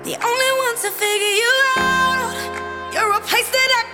the only one to figure you out. You're a place that I